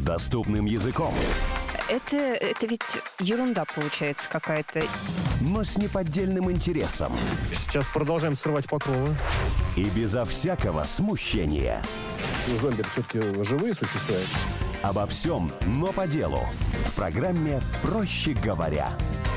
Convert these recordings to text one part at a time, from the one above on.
доступным языком, Это ведь ерунда получается какая-то. но с неподдельным интересом Сейчас продолжаем срывать покровы. и безо всякого смущения. Зомби все-таки живые существа. Обо всем, но по делу. В программе «Проще говоря».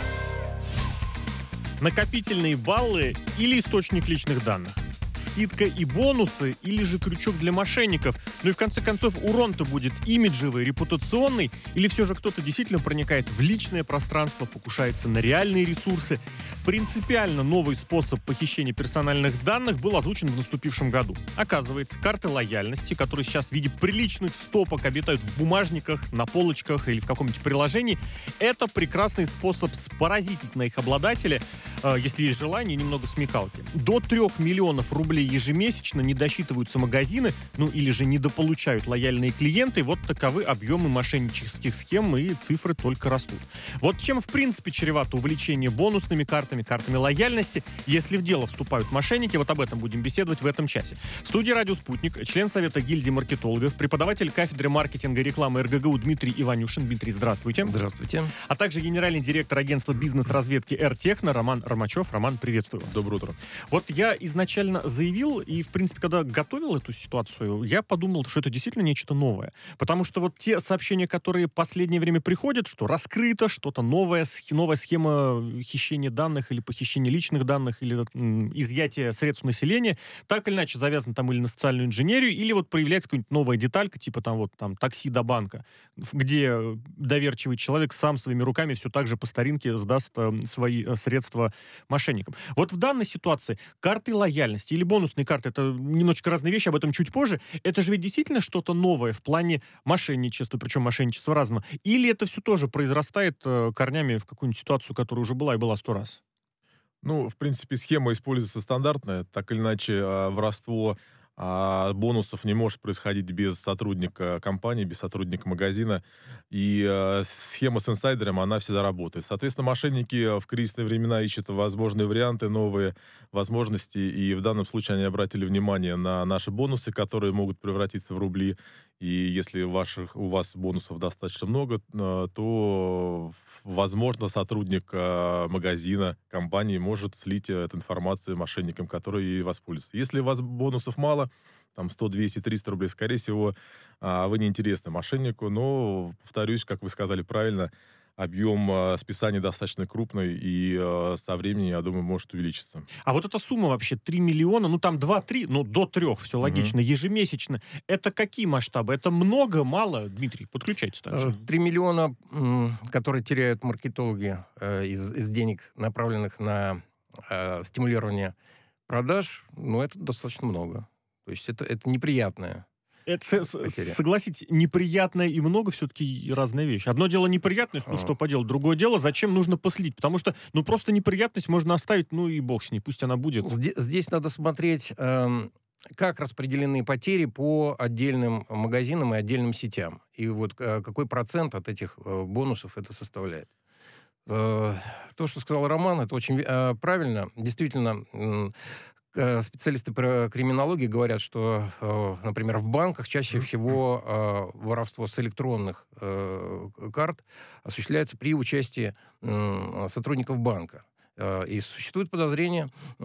Накопительные баллы или источник личных данных? Скидка и бонусы или же крючок для мошенников? Ну и в конце концов, урон-то будет имиджевый, репутационный, или все же кто-то действительно проникает в личное пространство, покушается на реальные ресурсы? Принципиально новый способ похищения персональных данных был озвучен в наступившем году. Оказывается, карты лояльности, которые сейчас в виде приличных стопок обитают в бумажниках, на полочках или в каком-нибудь приложении, это прекрасный способ спаразитить на их обладателя, если есть желание, немного смекалки. До 3 миллионов рублей ежемесячно не досчитываются магазины, ну или же недополучают лояльные клиенты. Вот таковы объемы мошеннических схем, и цифры только растут. Вот чем в принципе чревато увлечение бонусными картами, картами лояльности, если в дело вступают мошенники. Вот об этом будем беседовать в этом часе. В студии «Радио Спутник» член Совета гильдии маркетологов, преподаватель кафедры маркетинга и рекламы РГГУ Дмитрий Иванюшин. Дмитрий, здравствуйте. Здравствуйте. А также генеральный директор агентства бизнес-разведки «Р-Техно» Роман Ромачев. Роман, приветствую вас. Доброе утро. Вот я изначально заявил, и, в принципе, когда готовил эту ситуацию, я подумал, что это действительно нечто новое. Потому что вот те сообщения, которые в последнее время приходят, что раскрыто что-то новое, новая схема хищения данных или похищения личных данных, или изъятия средств населения, так или иначе завязано там или на социальную инженерию, или вот проявляется какая-нибудь новая деталька, типа там такси до банка, где доверчивый человек сам своими руками все так же по старинке сдаст свои средства мошенникам. Вот в данной ситуации карты лояльности или бонусные карты — это немножечко разные вещи, об этом чуть позже. Это же ведь действительно что-то новое в плане мошенничества, причем мошенничества разного. Или это все тоже произрастает корнями в какую-нибудь ситуацию, которая уже была и была 100 раз? Ну, в принципе, схема используется стандартная. Так или иначе, воровство бонусов не может происходить без сотрудника компании, без сотрудника магазина. И схема с инсайдером, она всегда работает. Соответственно, мошенники в кризисные времена ищут возможные варианты, новые возможности. И в данном случае они обратили внимание на наши бонусы, которые могут превратиться в рубли. И если у вас бонусов достаточно много, то, возможно, сотрудник магазина, компании может слить эту информацию мошенникам, которые ей воспользуются. Если у вас бонусов мало, там 100, 200, 300 рублей, скорее всего, вы не интересны мошеннику. Но, повторюсь, как вы сказали правильно, объем списания достаточно крупный, и со временем, я думаю, может увеличиться. А вот эта сумма вообще 3 миллиона, ну там 2-3, ну до 3, все логично, ежемесячно. Это какие масштабы? Это много, мало? Дмитрий, подключайтесь также. 3 миллиона, которые теряют маркетологи из денег, направленных на стимулирование продаж, ну, это достаточно много. То есть это неприятное. Это, согласитесь, неприятное и много все-таки разная вещь. Одно дело неприятность, ну что поделать, другое дело, зачем нужно послить, потому что, ну просто неприятность можно оставить, ну и бог с ней, пусть она будет. Здесь надо смотреть, как распределены потери по отдельным магазинам и отдельным сетям, и вот какой процент от этих бонусов это составляет. То, что сказал Роман, это очень правильно. Действительно, специалисты по криминологии говорят, что, например, в банках чаще всего воровство с электронных карт осуществляется при участии сотрудников банка. И существует подозрение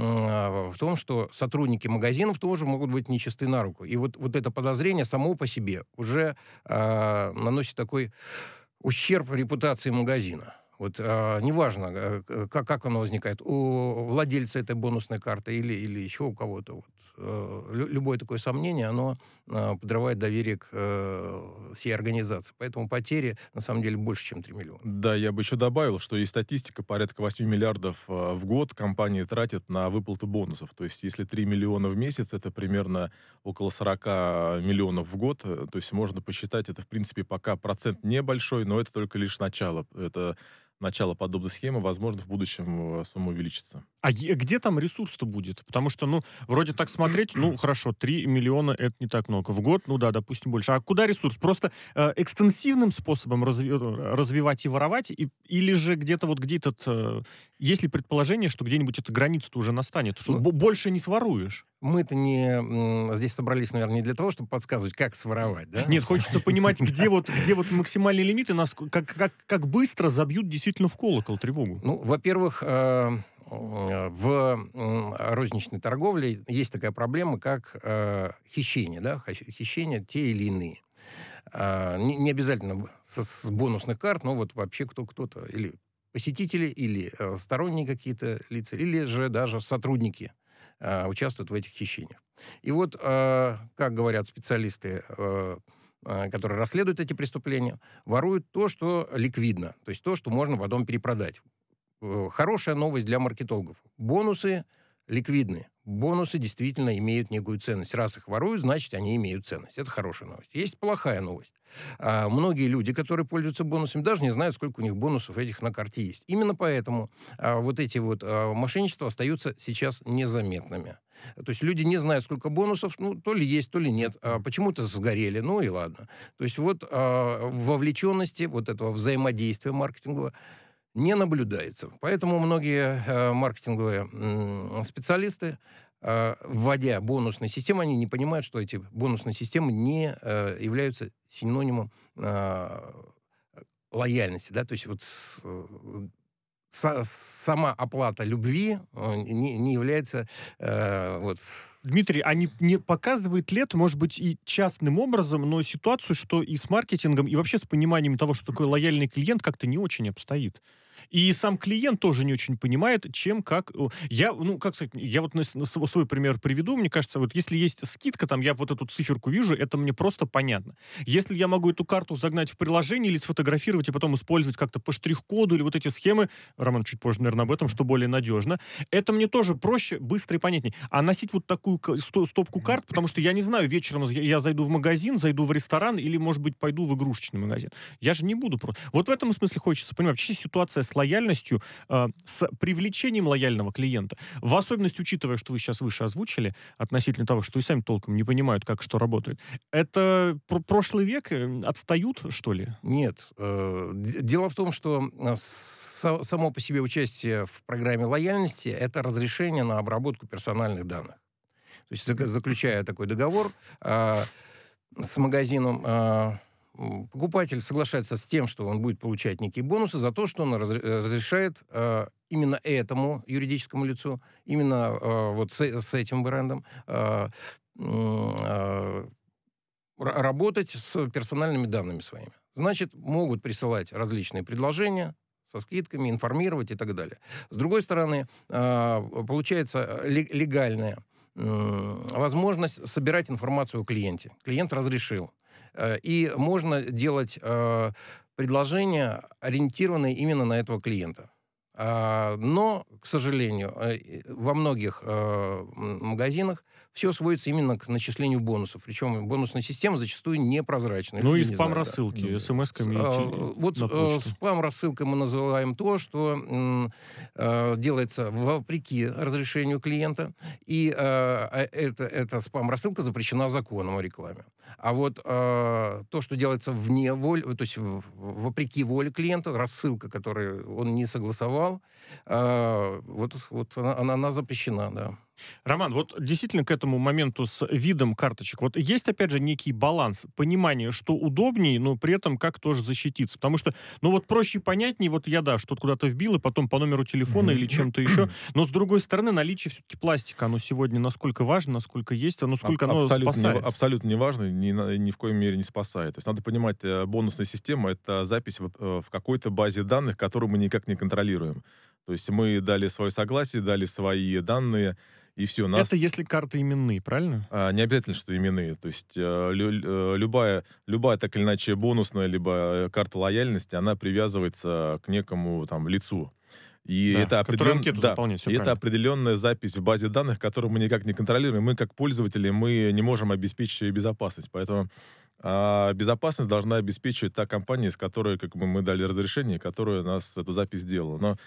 в том, что сотрудники магазинов тоже могут быть нечисты на руку. И вот это подозрение само по себе уже наносит такой ущерб репутации магазина. Вот неважно, как оно возникает, у владельца этой бонусной карты или еще у кого-то. Вот, любое такое сомнение, оно подрывает доверие к всей организации. Поэтому потери, на самом деле, больше, чем 3 миллиона. Да, я бы еще добавил, что есть статистика, порядка 8 миллиардов в год компании тратят на выплату бонусов. То есть, если 3 миллиона в месяц, это примерно около 40 миллионов в год. То есть, можно посчитать, это, в принципе, пока процент небольшой, но это только лишь начало. Это начала подобной схемы, возможно, в будущем сумма увеличится. А где там ресурс-то будет? Потому что, ну, вроде так смотреть, ну, хорошо, 3 миллиона — это не так много. В год, ну да, допустим, больше. А куда ресурс? Просто экстенсивным способом развивать и воровать? Или же где-то вот где-то... есть ли предположение, что где-нибудь эта граница-то уже настанет? Что больше не своруешь? Мы-то здесь собрались, наверное, не для того, чтобы подсказывать, как своровать, да? Нет, хочется понимать, где вот максимальные лимиты, как быстро забьют действительно в колокол тревогу. Ну, во-первых, в розничной торговле есть такая проблема, как хищение, да? Хищения те или иные. Не обязательно с бонусных карт, но вот вообще кто-то, или посетители, или сторонние какие-то лица, или же даже сотрудники участвуют в этих хищениях. И вот, как говорят специалисты, которые расследуют эти преступления, воруют то, что ликвидно, то есть то, что можно потом перепродать. Хорошая новость для маркетологов. Бонусы ликвидны. Бонусы действительно имеют некую ценность. Раз их воруют, значит, они имеют ценность. Это хорошая новость. Есть плохая новость. Многие люди, которые пользуются бонусами, даже не знают, сколько у них бонусов этих на карте есть. Именно поэтому вот эти вот мошенничества остаются сейчас незаметными. То есть люди не знают, сколько бонусов, ну, то ли есть, то ли нет. Почему-то сгорели, ну и ладно. То есть вот вовлеченности, вот этого взаимодействия маркетингового не наблюдается. Поэтому многие маркетинговые специалисты, вводя бонусные системы, они не понимают, что эти бонусные системы не являются синонимом лояльности. Да? То есть вот сама оплата любви не является... Дмитрий, а не показывает ли это, может быть, и частным образом, но ситуацию, что и с маркетингом, и вообще с пониманием того, что такое лояльный клиент, как-то не очень обстоит? И сам клиент тоже не очень понимает, чем, как... Я вот свой пример приведу. Мне кажется, вот если есть скидка, там я вот эту циферку вижу, это мне просто понятно. Если я могу эту карту загнать в приложение или сфотографировать и потом использовать как-то по штрих-коду или вот эти схемы, Роман чуть позже, наверное, об этом, что более надежно, это мне тоже проще, быстро и понятнее. А носить вот такую стопку карт, потому что я не знаю, вечером я зайду в магазин, зайду в ресторан или, может быть, пойду в игрушечный магазин. Я же не буду просто... Вот в этом смысле хочется понимать, вообще ситуация с лояльностью, с привлечением лояльного клиента, в особенности, учитывая, что вы сейчас выше озвучили, относительно того, что и сами толком не понимают, как что работает. Это прошлый век? Отстают, что ли? Нет. Дело в том, что само по себе участие в программе лояльности — это разрешение на обработку персональных данных. То есть, заключая такой договор с магазином, покупатель соглашается с тем, что он будет получать некие бонусы за то, что он разрешает именно этому юридическому лицу, именно вот с этим брендом работать с персональными данными своими. Значит, могут присылать различные предложения со скидками, информировать и так далее. С другой стороны, получается легальная возможность собирать информацию о клиенте. Клиент разрешил. И можно делать предложения, ориентированные именно на этого клиента. Но, к сожалению, во многих магазинах все сводится именно к начислению бонусов. Причем бонусная система зачастую непрозрачная. Ну и спам-рассылки, смс-ками. Вот спам-рассылкой мы называем то, что делается вопреки разрешению клиента. И эта спам-рассылка запрещена законом о рекламе. А вот то, что делается вне воли, то есть вопреки воле клиента, рассылка, которую он не согласовал, вот она запрещена, да. Роман, вот действительно к этому моменту с видом карточек, вот есть, опять же, некий баланс, понимание, что удобнее, но при этом как тоже защититься. Потому что, ну вот проще и понятнее, вот я, да, что-то куда-то вбил, и потом по номеру телефона или чем-то еще, но с другой стороны, наличие все-таки пластика, оно сегодня насколько важно, насколько есть, насколько оно спасает. Абсолютно не важно, ни в коей мере не спасает. То есть надо понимать, бонусная система — это запись в какой-то базе данных, которую мы никак не контролируем. То есть мы дали свое согласие, дали свои данные, и все. Это если карты именные, правильно? Не обязательно, что именные. То есть любая так или иначе бонусная, либо карта лояльности, она привязывается к некому там лицу. И да, это определенная запись в базе данных, которую мы никак не контролируем. Мы, как пользователи, мы не можем обеспечить ее безопасность. Поэтому А безопасность должна обеспечивать та компания, с которой как бы, мы дали разрешение, которая нас эту запись сделала. Но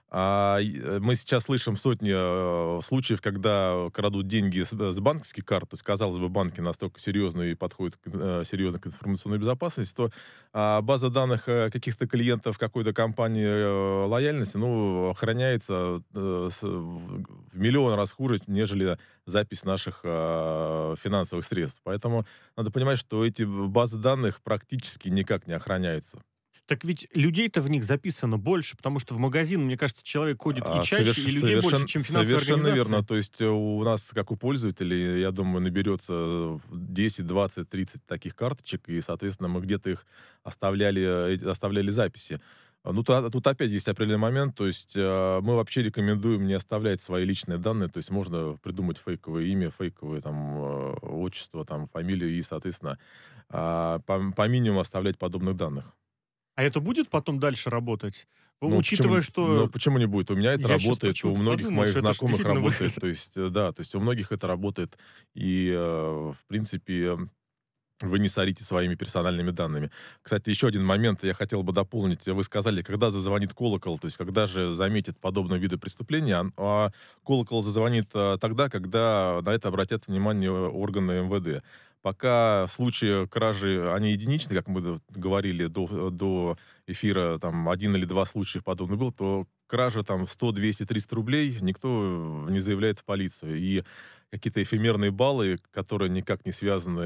мы сейчас слышим сотни случаев, когда крадут деньги с банковских карт. То есть, казалось бы, банки настолько серьезные и подходят серьезно к информационной безопасности, то база данных каких-то клиентов какой-то компании лояльности, охраняется в миллион раз хуже, нежели запись наших финансовых средств. Поэтому надо понимать, что эти базы данных практически никак не охраняются. Так ведь людей-то в них записано больше, потому что в магазин, мне кажется, человек ходит и чаще, и людей больше, чем финансовая совершенно организация. верно. То есть у нас, как у пользователей, я думаю, наберется 10, 20, 30 таких карточек, и, соответственно, мы где-то их оставляли записи. Тут опять есть определенный момент, то есть мы вообще рекомендуем не оставлять свои личные данные, то есть можно придумать фейковое имя, фейковое отчество, фамилию, и, соответственно, по минимуму оставлять подобных данных. А это будет потом дальше работать? Учитывая, что... почему не будет? У меня это Я щас работает, у почему-то многих подумал, моих что это знакомых действительно работает. выход. То есть у многих это работает. И, в принципе, вы не сорите своими персональными данными. Кстати, еще один момент я хотел бы дополнить. Вы сказали, когда зазвонит колокол, то есть когда же заметит подобные виды преступления, а колокол зазвонит тогда, когда на это обратят внимание органы МВД. Пока случаи кражи, они единичны, как мы говорили до эфира, 1 или 2 случая подобных было, то кража 100, 200, 300 рублей никто не заявляет в полицию. И какие-то эфемерные баллы, которые никак не связаны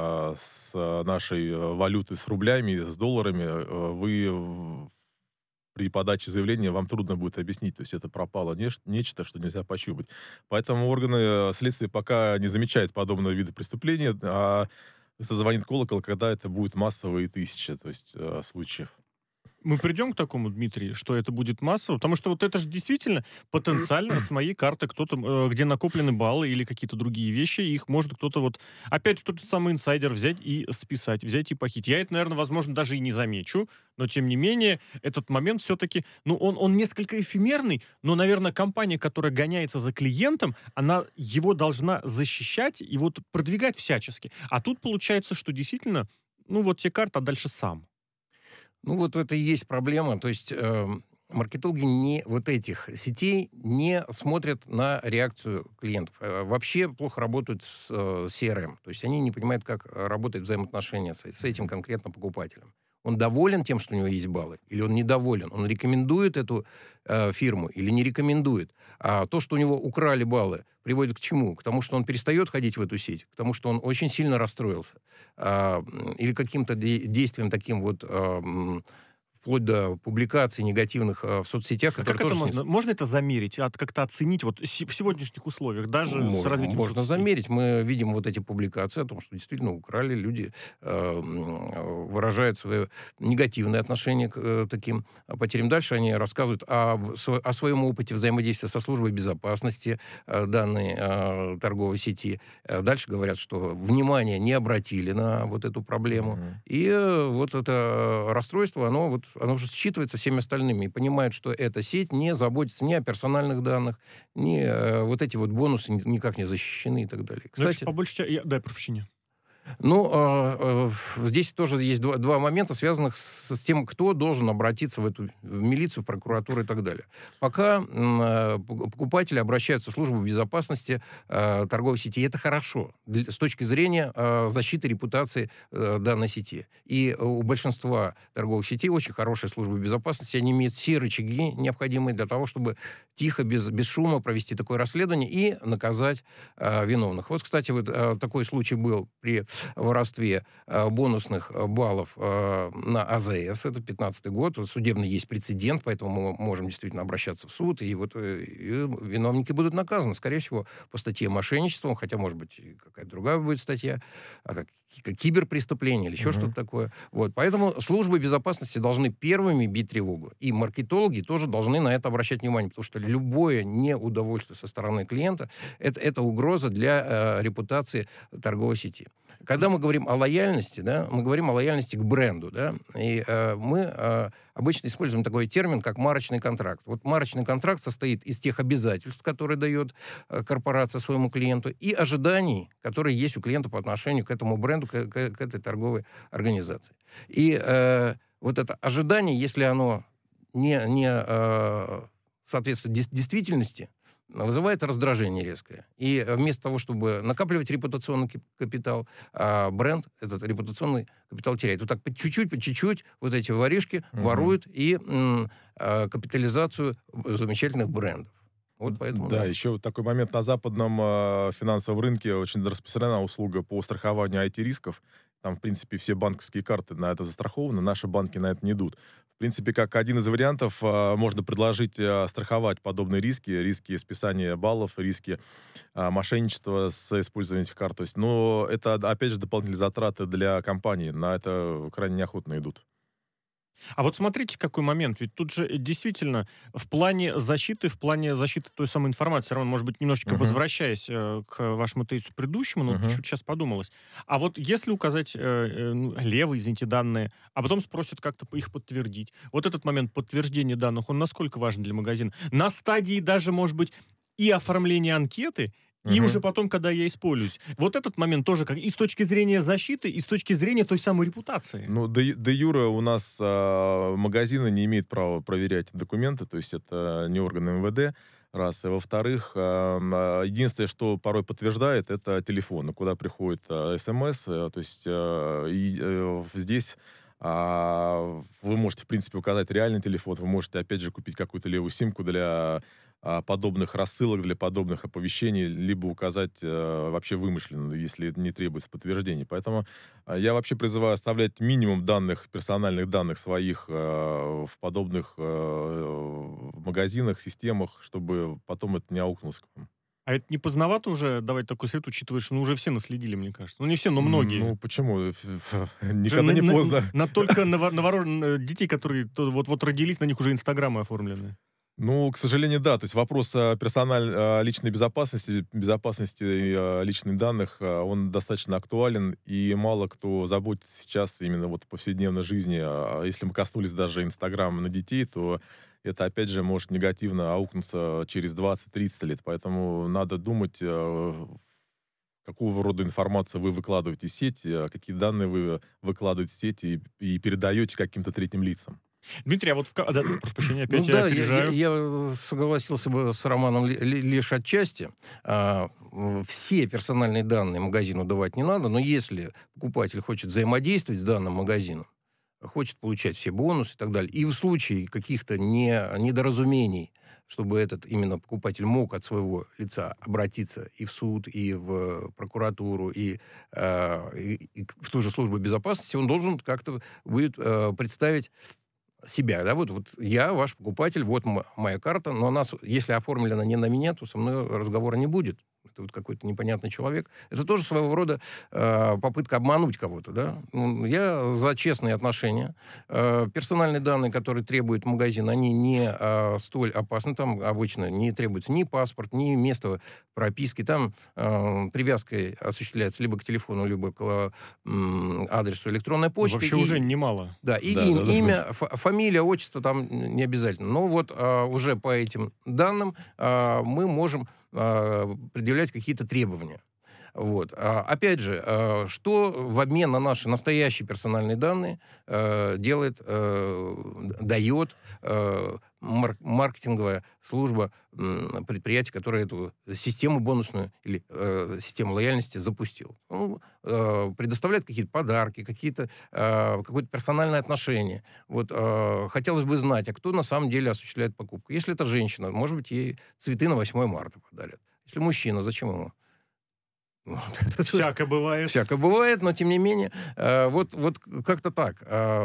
с нашей валютой, с рублями, с долларами, вы при подаче заявления вам трудно будет объяснить. То есть это пропало нечто, что нельзя пощупать. Поэтому органы следствия пока не замечают подобного вида преступления, а зазвонит колокол, когда это будет массово и тысячи, то есть случаев. Мы придем к такому, Дмитрий, что это будет массово? Потому что вот это же действительно потенциально с моей карты кто-то, где накоплены баллы или какие-то другие вещи, их может кто-то опять же тот же самый инсайдер взять и списать, взять и похитить. Я это, наверное, возможно, даже и не замечу, но тем не менее этот момент все-таки, он несколько эфемерный, но, наверное, компания, которая гоняется за клиентом, она его должна защищать и продвигать всячески. А тут получается, что действительно, тебе карта, а дальше сам. Это и есть проблема. То есть маркетологи этих сетей не смотрят на реакцию клиентов. Вообще плохо работают с CRM. То есть они не понимают, как работают взаимоотношения с этим конкретно покупателем. Он доволен тем, что у него есть баллы, или он недоволен? Он рекомендует эту фирму или не рекомендует? А то, что у него украли баллы, приводит к чему? К тому, что он перестает ходить в эту сеть, к тому, что он очень сильно расстроился. Или каким-то действием таким вплоть до публикаций негативных в соцсетях. Как это можно? Можно это замерить, как-то оценить в сегодняшних условиях, даже с развитием Можно соцсетей? замерить. Мы видим эти публикации о том, что действительно украли, люди выражают свое негативное отношение к таким потерям. Дальше они рассказывают о своем опыте взаимодействия со службой безопасности данной торговой сети. Дальше говорят, что внимание не обратили на эту проблему. И это расстройство, оно уже считывается всеми остальными и понимает, что эта сеть не заботится ни о персональных данных, ни эти бонусы никак не защищены и так далее. Кстати, побольше... Дай прощения. Здесь тоже есть два момента, связанных с тем, кто должен обратиться в милицию, в прокуратуру и так далее. Пока покупатели обращаются в службу безопасности торговой сети, и это хорошо с точки зрения защиты репутации данной сети. И у большинства торговых сетей очень хорошая служба безопасности, они имеют все рычаги, необходимые для того, чтобы тихо, без шума провести такое расследование и наказать виновных. Кстати, такой случай был при воровстве бонусных баллов на АЗС. Это 15-й год. Судебный есть прецедент, поэтому мы можем действительно обращаться в суд, и виновники будут наказаны. Скорее всего, по статье мошенничества, хотя, может быть, какая-то другая будет статья, как киберпреступление или еще что-то такое. Поэтому службы безопасности должны первыми бить тревогу. И маркетологи тоже должны на это обращать внимание, потому что любое неудовольствие со стороны клиента — это угроза для репутации торговой сети. Когда мы говорим о лояльности, мы говорим о лояльности к бренду, и мы обычно используем такой термин, как марочный контракт. Марочный контракт состоит из тех обязательств, которые дает корпорация своему клиенту, и ожиданий, которые есть у клиента по отношению к этому бренду, входу к этой торговой организации. И вот это ожидание, если оно не соответствует действительности, вызывает раздражение резкое. И вместо того, чтобы накапливать репутационный капитал, бренд этот репутационный капитал теряет. Вот так по чуть-чуть вот эти воришки воруют и капитализацию замечательных брендов. Вот поэтому, да, еще вот такой момент. На западном финансовом рынке очень распространена услуга по страхованию IT-рисков. Там, в принципе, все банковские карты на это застрахованы, наши банки на это не идут. В принципе, как один из вариантов, можно предложить страховать подобные риски списания баллов, риски мошенничества с использованием этих карт. То есть, но это, опять же, дополнительные затраты для компании. На это крайне неохотно идут. А вот смотрите, какой момент. Ведь тут же действительно в плане защиты той самой информации, все равно, может быть, немножечко возвращаясь к вашему тезису предыдущему, но чуть сейчас подумалось. А вот если указать левые, извините, данные, а потом спросят как-то их подтвердить. Вот этот момент подтверждения данных, он насколько важен для магазина? На стадии даже, может быть, и оформления анкеты, и уже потом, когда я используюсь. Вот этот момент тоже как и с точки зрения защиты, и с точки зрения той самой репутации. Ну, де юре у нас магазины не имеют права проверять документы, то есть это не органы МВД, раз. И во-вторых, единственное, что порой подтверждает, это телефон, куда приходит СМС, то есть здесь вы можете, в принципе, указать реальный телефон, вы можете, опять же, купить какую-то левую симку для подобных рассылок, для подобных оповещений, либо указать вообще вымышленно, если не требуется подтверждения. Поэтому я вообще призываю оставлять минимум данных, персональных данных своих в подобных магазинах, системах, чтобы потом это не аукнулось к вам. А это не поздновато уже давать такой совет, учитывая, что уже все наследили, мне кажется. Ну, не все, но многие. Ну, почему? Никогда не поздно. Только детей, которые вот родились, на них уже инстаграмы оформлены. Ну, к сожалению, да. То есть вопрос личной безопасности личных данных, он достаточно актуален, и мало кто заботится сейчас именно вот в повседневной жизни. Если мы коснулись даже Инстаграма на детей, то это, опять же, может негативно аукнуться через 20-30 лет. Поэтому надо думать, какого рода информацию вы выкладываете в сеть, какие данные вы выкладываете в сеть и передаете каким-то третьим лицам. Дмитрий, а вот прошу прощения, опять я опережаю. Я согласился бы с Романом лишь отчасти. Все персональные данные магазину давать не надо, но если покупатель хочет взаимодействовать с данным магазином, хочет получать все бонусы и так далее, и в случае каких-то недоразумений, чтобы этот именно покупатель мог от своего лица обратиться и в суд, и в прокуратуру, и в ту же службу безопасности, он должен как-то будет представить себя, да, вот я ваш покупатель, вот моя карта, но если оформлена не на меня, то со мной разговора не будет. Это вот какой-то непонятный человек. Это тоже своего рода попытка обмануть кого-то, да. Я за честные отношения. Персональные данные, которые требует магазин, они не столь опасны. Там обычно не требуется ни паспорт, ни место прописки. Там привязкой осуществляется либо к телефону, либо к адресу электронной почты. Вообще уже немало. Да, и имя, фамилия, отчество там не обязательно. Но вот уже по этим данным мы можем предъявлять какие-то требования. Вот. Опять же, что в обмен на наши настоящие персональные данные дает маркетинговая служба предприятия, которое эту систему бонусную или систему лояльности запустил. Предоставляет какие-то подарки, какое-то персональное отношение. Вот, хотелось бы знать, а кто на самом деле осуществляет покупку. Если это женщина, может быть, ей цветы на 8 марта подарят. Если мужчина, зачем ему? Всяко бывает. Всяко бывает, но тем не менее, вот как-то так.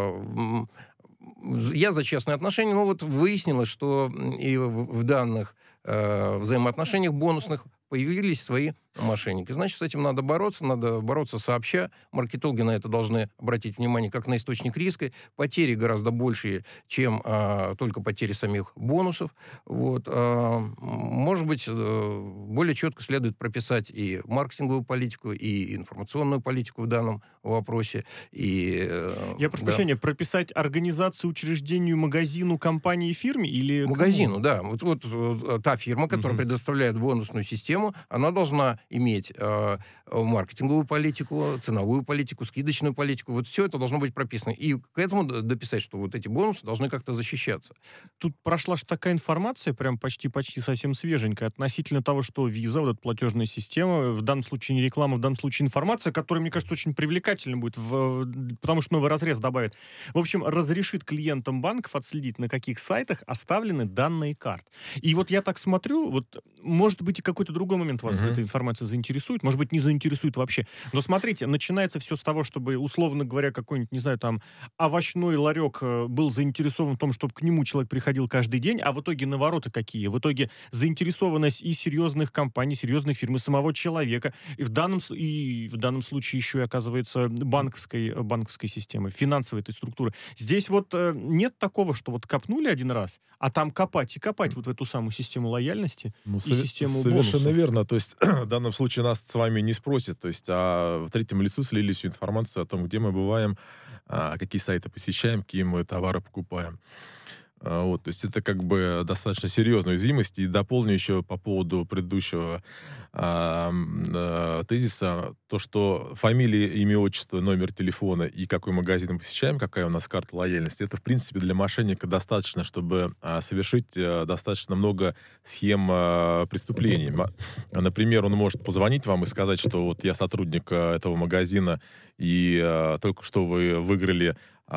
Я за честные отношения, но вот выяснилось, что и в данных взаимоотношениях бонусных появились свои мошенники. Значит, с этим надо бороться сообща. Маркетологи на это должны обратить внимание как на источник риска. Потери гораздо большие, чем только потери самих бонусов. Вот. Может быть, более четко следует прописать и маркетинговую политику, и информационную политику в данном вопросе. Я прошу прощения, прописать организацию, учреждению, магазину, компании, фирме? Или магазину, да. Вот та фирма, которая предоставляет бонусную систему, она должна иметь маркетинговую политику, ценовую политику, скидочную политику. Вот все это должно быть прописано. И к этому дописать, что вот эти бонусы должны как-то защищаться. Тут прошла же такая информация, прям почти совсем свеженькая, относительно того, что Visa, вот эта платежная система, в данном случае не реклама, в данном случае информация, которая, мне кажется, очень привлекательна будет, потому что новый разрез добавит. В общем, разрешит клиентам банков отследить, на каких сайтах оставлены данные карт. И вот я так смотрю, вот, может быть, и какой-то другой момент вас эта информация заинтересует, может быть, не заинтересует вообще. Но смотрите, начинается все с того, чтобы, условно говоря, какой-нибудь, не знаю, там, овощной ларек был заинтересован в том, чтобы к нему человек приходил каждый день, а в итоге навороты какие? В итоге заинтересованность и серьезных компаний, серьезных фирм, и самого человека, и в данном случае еще и, оказывается, банковской системы, финансовой этой структуры. Здесь вот нет такого, что вот копнули один раз, а там копать и копать вот в эту самую систему лояльности и систему совершенно бонусов. верно. То есть в данном случае нас с вами не спросят. То есть в третьем лицу слили всю информацию о том, где мы бываем, какие сайты посещаем, какие мы товары покупаем. Вот, то есть это как бы достаточно серьезная уязвимость. И дополню еще по поводу предыдущего тезиса, то, что фамилия, имя, отчество, номер телефона и какой магазин мы посещаем, какая у нас карта лояльности, это, в принципе, для мошенника достаточно, чтобы совершить достаточно много схем преступлений. Например, он может позвонить вам и сказать, что вот я сотрудник этого магазина, и только что вы выиграли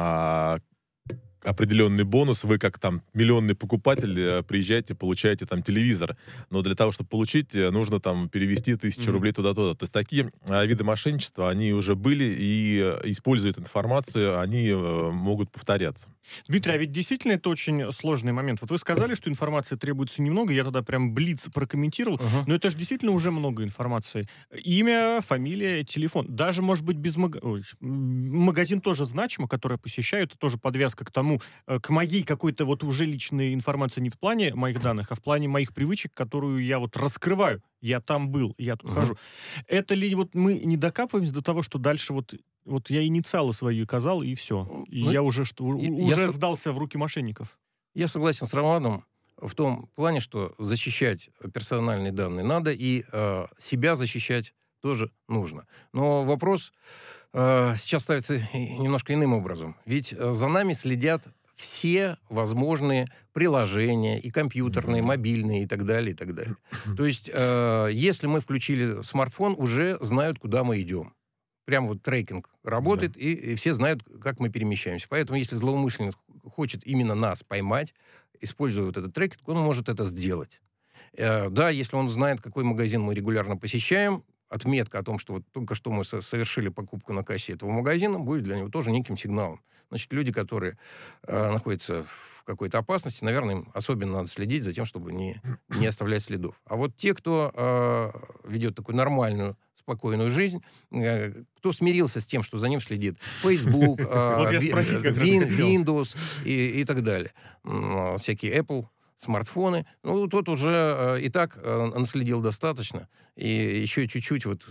определенный бонус, вы как там миллионный покупатель приезжаете, получаете там телевизор, но для того, чтобы получить, нужно там перевести 1000 рублей туда-туда. То есть такие виды мошенничества, они уже были и используют информацию, они могут повторяться. Дмитрий, а ведь действительно это очень сложный момент. Вот вы сказали, что информации требуется немного, я тогда прям блиц прокомментировал, но это же действительно уже много информации. Имя, фамилия, телефон. Даже, может быть, без магазин тоже значимо, который я посещаю, это тоже подвязка к тому, к моей какой-то вот уже личной информации не в плане моих данных, а в плане моих привычек, которую я вот раскрываю. Я там был, я тут хожу. Это ли вот мы не докапываемся до того, что дальше вот я инициалы свои указал, и все. И я уже сдался в руки мошенников. Я согласен с Романом в том плане, что защищать персональные данные надо, и себя защищать тоже нужно. Но вопрос сейчас ставится немножко иным образом. Ведь за нами следят все возможные приложения, и компьютерные, мобильные, и так далее, и так далее. То есть, если мы включили смартфон, уже знают, куда мы идем. Прям вот трекинг работает, и все знают, как мы перемещаемся. Поэтому, если злоумышленник хочет именно нас поймать, используя вот этот трекинг, он может это сделать. Да, если он знает, какой магазин мы регулярно посещаем, отметка о том, что вот только что мы совершили покупку на кассе этого магазина, будет для него тоже неким сигналом. Значит, люди, которые находятся в какой-то опасности, наверное, им особенно надо следить за тем, чтобы не оставлять следов. А вот те, кто ведет такую нормальную, спокойную жизнь, кто смирился с тем, что за ним следит Facebook, Windows и так далее, всякие Apple, смартфоны, ну, тот уже и так наследил достаточно, и еще чуть-чуть вот...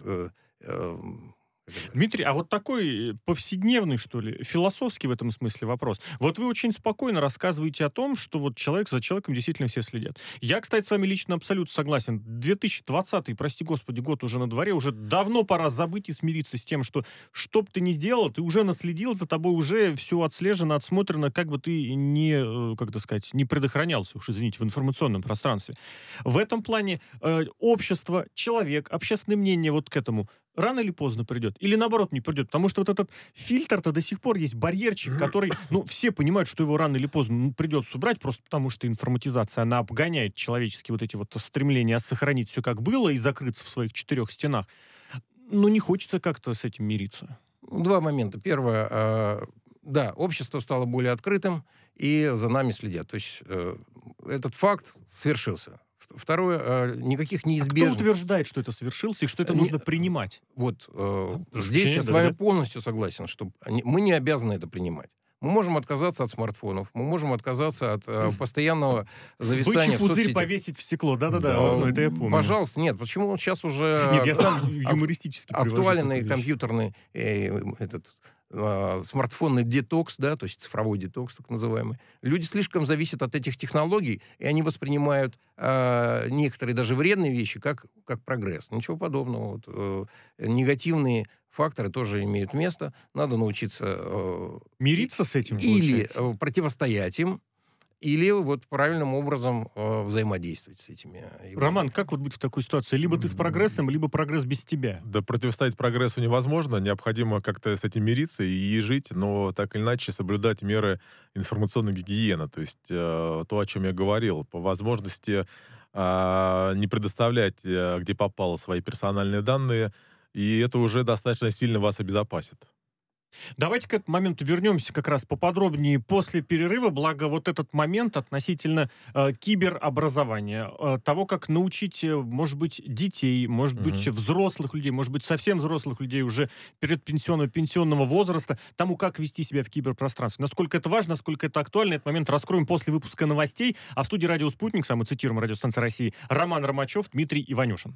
Дмитрий, а вот такой повседневный, что ли, философский в этом смысле вопрос. Вот вы очень спокойно рассказываете о том, что вот человек за человеком действительно все следят. Я, кстати, с вами лично абсолютно согласен. 2020, прости господи, год уже на дворе, уже давно пора забыть и смириться с тем, что б ты ни сделал, ты уже наследил, за тобой уже все отслежено, отсмотрено, как бы ты не, как это сказать, не предохранялся, уж извините, в информационном пространстве. В этом плане общество, человек, общественное мнение вот к этому рано или поздно придет. Или наоборот не придет. Потому что вот этот фильтр-то до сих пор есть барьерчик, который, ну, все понимают, что его рано или поздно придется убрать, просто потому что информатизация, она обгоняет человеческие вот эти вот стремления сохранить все как было и закрыться в своих 4 стенах. Но не хочется как-то с этим мириться. Два момента. Первое, да, общество стало более открытым, и за нами следят. То есть этот факт свершился. Второе, никаких неизбежных... А кто утверждает, что это совершилось и что это нужно принимать? Вот здесь я с вами полностью согласен, что мы не обязаны это принимать. Мы можем отказаться от смартфонов, мы можем отказаться от постоянного зависания Бычий в пузырь соцсетях. повесить в стекло. Да-да-да, в окно, это я помню. Пожалуйста, нет. Почему сейчас уже Нет, я сам юмористически привожу актуальный такую вещь. компьютерный смартфонный детокс, да, то есть цифровой детокс, так называемый. Люди слишком зависят от этих технологий, и они воспринимают некоторые даже вредные вещи как прогресс. Ничего подобного. Негативные факторы тоже имеют место. Надо научиться Мириться с этим, или получается? противостоять им, или вот правильным образом взаимодействовать с этими явлениями. Роман, как вот быть в такой ситуации? Либо ты с прогрессом, либо прогресс без тебя. Да, противостоять прогрессу невозможно, необходимо как-то с этим мириться и жить, но так или иначе соблюдать меры информационной гигиены, то есть то, о чем я говорил, по возможности не предоставлять, где попало, свои персональные данные, и это уже достаточно сильно вас обезопасит. Давайте к этому моменту вернемся как раз поподробнее после перерыва, благо вот этот момент относительно киберобразования, того, как научить, может быть, детей, может быть, взрослых людей, может быть, совсем взрослых людей уже пенсионного возраста, тому, как вести себя в киберпространстве. Насколько это важно, насколько это актуально, этот момент раскроем после выпуска новостей. А в студии «Радио Спутник», мы цитируем радиостанция России, Роман Ромачев, Дмитрий Иванюшин.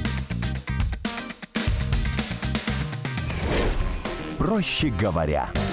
Проще говоря.